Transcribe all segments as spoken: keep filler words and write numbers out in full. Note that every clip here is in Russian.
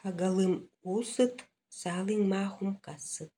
Кагалым усыт, салың махум кассыт.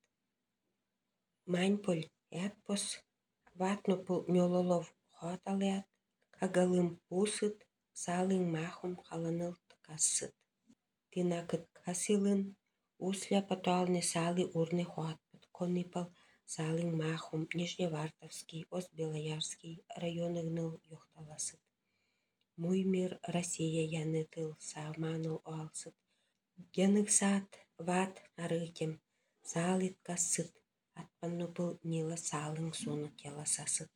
Маньполь ятпос, ватнопул нёлолов хоталят, кагалым усыт, салың махум халанылт кассыт. Тинакыт касилын, усля потуалны салы урны хотпат, конипал салың махум Нижневартовский, Ост-Белоярский районығныл юхталасыт. Муймир Россия янытыл савманыл алсыт. Яныксат ват арыкем салыт кассыт, атпаннупыл нила салың сунут яласасыт.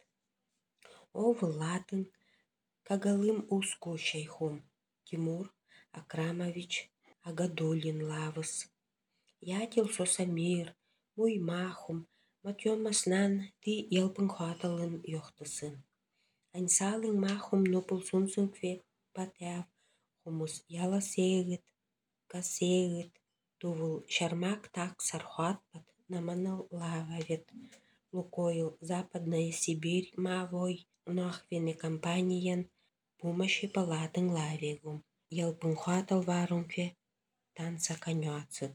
Овылатын кагалым уску шейхум Тимур Акрамович Агадулин лавыс. Ятил сосамир, муй махум, матьомаснан ти елпын хаталын йохтысын. Ань салың махум нупыл сунсын кве патяв, хумус яласегыт, касегыт, тувыл шармак так сархатпат, наманыл лава вет. Лукойл Западная Сибирь мавой нахвене компаниян помощи палатың лавегум. Елпын хатал варункве танца конёцыт.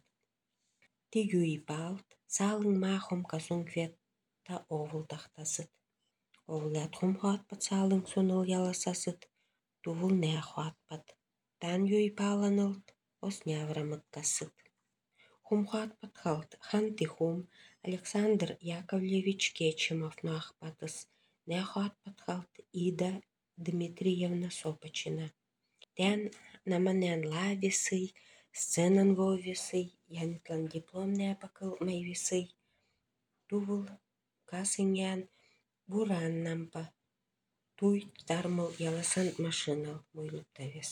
Ти юипалт, салың махум касунквет та овыл тахтасыт. Овлят хум хатпат салың суныл яласасыт, тувыл не хатпат. Тан юипаланылт, ос няврамыт касыт. Хум хатпат халт ханти хум Александр Яковлевич Кечимов нахпатыс, не хатпат халт Ида Дмитриевна Сопочина. Тян наманян лависый, сценан вовисый, янитлан диплом не апакыл майвисый. Тувыл касынян буран нампа. Туй тармыл яласан машинал муйлуптавес.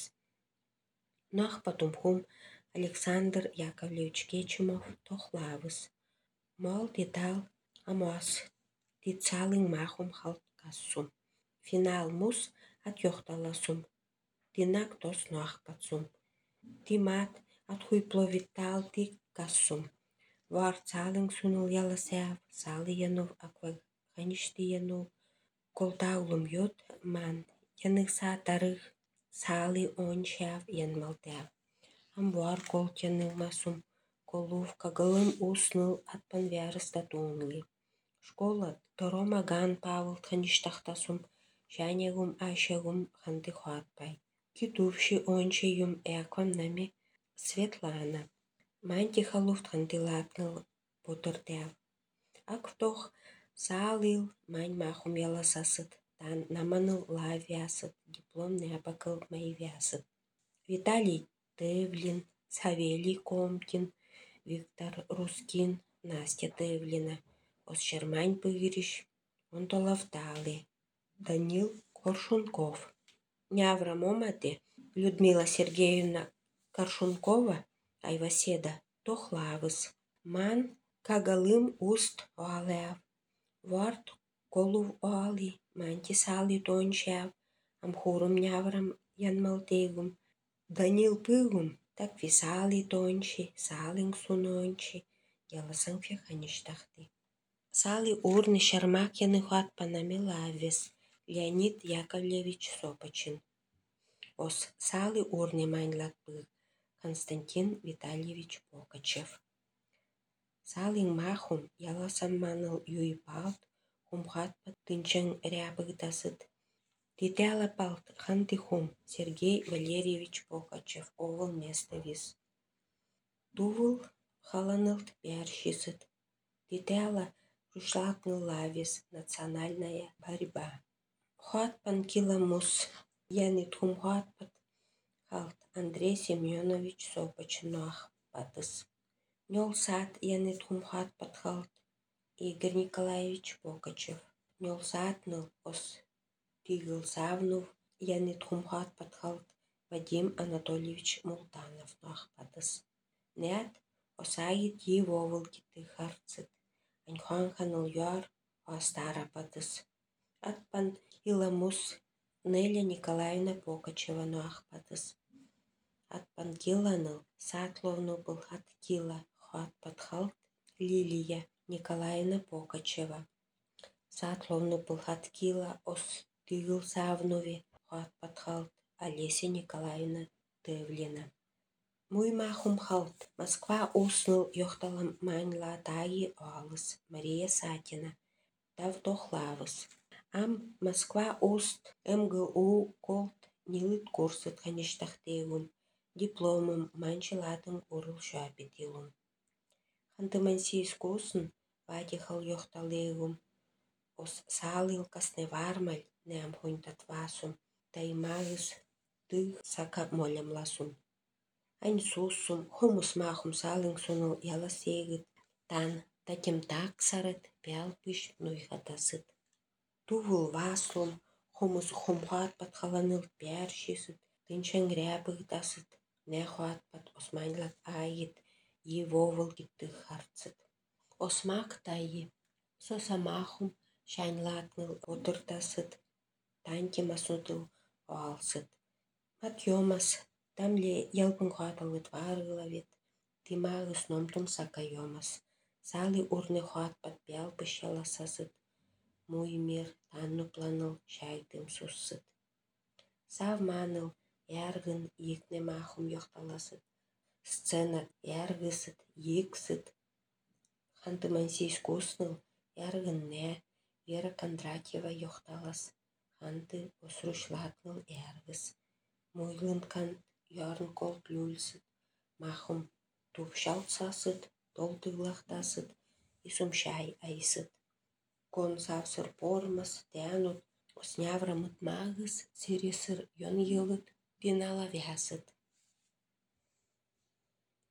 Нахпатум хум Александр Яковлевич Кечимов тохлавыс. Мол детал амос, тит салың махум халт кассум. Финал мус от йохталасум. Тинак тос нахпатсум. Тимат от хуйпловитал ти кассум. Вар салың сунул яласяв, салы янув акваг ханишти янув. Колтаулум йот ман, яныкса тарых, салы ончав янмалтяв. Амбуар колтяныл масум, колув кагалым усныл атпан вярыста тунгли. Школа торомаган павыл хаништахтасум, шанягум ашагум ханты хатпай. Китувши ончеюм эквам нами Светлана. Манти халуфт ханты лапныл потыртяв. Актох салыл мань махум яласасыт, тан наманыл лавясыт, диплом не апакыл майвясыт. Виталий Тевлин, Савелий Комкин, Виктор Рускин, Настя Тевлина, Осчермань Пырищ, Онтолавталы, Данил Коршунков. Нявра момате Людмила Сергеевна Коршункова, Айваседа, тохлавыс. Ман кагалым уст оалев. Варт колув оали, манти сали тончав, амхурум няврам янмалтегум. Данил пыгум, так висали тончи, салың сунончи, яласың фехаништахты. Сали урны шармак яныхат панами лавес, Леонид Яковлевич Сопочин. Ос сали урны маньлат пыг, Константин Витальевич Покачев. Салың махум яласам маныл юипалт, хумхат паттынчың рябыгдасыт. Титяла палт хантихум Сергей Валерьевич Покачев, овыл место вис. Тувыл халанылт пяршисыт. Титяла рушлатныл лавис, национальная борьба. Хотпан киламус, янит хум хотпат, халт Андрей Семенович Сопочнах патыс. Нёл сад янит хум хотпат халт Игорь Николаевич Покачев. Нёл сад ныл ос Тигл Савнов, янит хум хотпат халт Вадим Анатольевич Мултанов нахпатыс. Нет, осагит его киты харцит. Аньхон ханыл яр остара патыс. Атпан иламус Неля Николаевна Покачева нахпатыс. Атпан киланыл Сатловну был от кила хотпат халт Лилия Николаевна Покачева. Сатловну был от кила ос Тигл Савнове хотпат халт Олеся Николаевна Тевлина. Муй махум халт. Москва уснул йохталам маньла таи оалыс. Мария Сатина. Тавтохлавыс. Ам Москва уст МГУ колт нилит курсыт хаништахтеевун. Дипломым манчиладым урыл шуапетилун. Хантымансийс кусын вадихал йохталеевум. Ос сaalil касне вармаль неам хунтатвасум. Таймагыс тых сака молямласум. Айн суссум, хумус махум салың сунул яласегыт, тан татем таксарыт, пялпыш нуйхатасыт. Тувыл васлум, хумус хумхат патхаланыл пяршисыт, тынчан грябыгдасыт, нехуат пат османлат айит, евовыл гиттых харцыт. Осмак тайи, сосамахум, шаньлатныл отыртасыт, тантимасудыл оалсыт. Мат йомас, тамле ялпын хуаталыт варылавет, тимагыс номтум сака йомас. Салы урны хуат пат пялпыш яласасыт, муймир таннупланыл шайтым суссыт. Сав маныл яргын екне махум йохталасыт. Сцена яргысыт, ексыт. Хантымансийс кусныл яргын не Вера Кондратьева йохталас. Ханты осрушлатныл яргыс. Муйлынкан ярн колт люльсыт. Махум тупшалтсасыт, толтыглахтасыт, исум шай айсыт. Кон савсыр пормас, тянут, осняврамыт магыс, сиресыр йон йылыт, пинала вясыт.